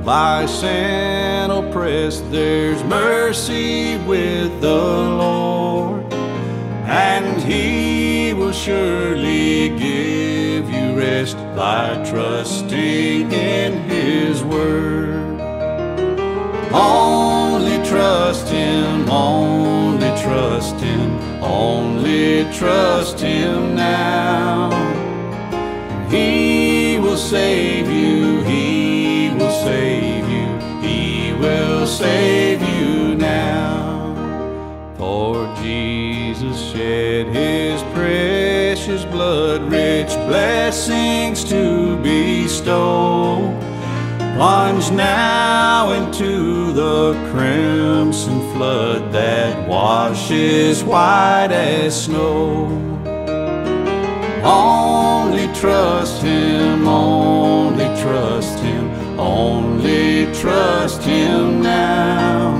by sin oppressed, there's mercy with the Lord, and He will surely give you rest by trusting in His word. Only trust Him, only trust Him, only trust Him now. He will save you, He will save you, He will save you now. For Jesus shed His precious blood, rich blessings to bestow. Plunge now into the crimson flood that washes white as snow. Only trust Him, only trust Him, only trust Him now.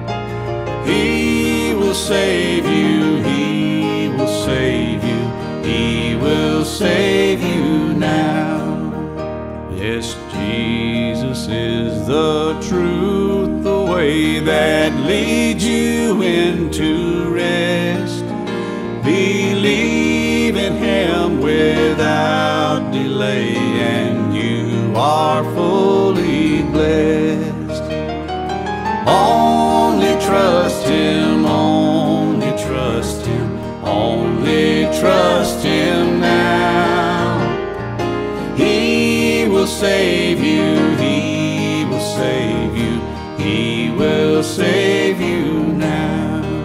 He will save you, He will save you, He will save you now. Yes, Jesus is the truth, the way that leads you into rest. Believe in Him without delay, and you are fully blessed. Only trust Him, only trust Him, only trust Him now. He will save you, He will save you, He will save you now.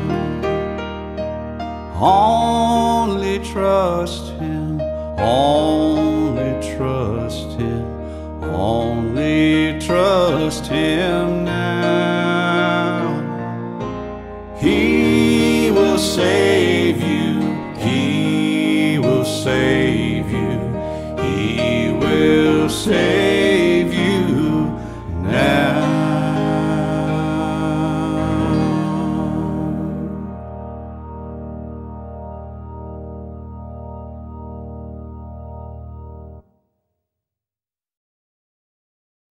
Only trust Him, only trust Him, only trust Him now. He will save you, He will save you, He will save you.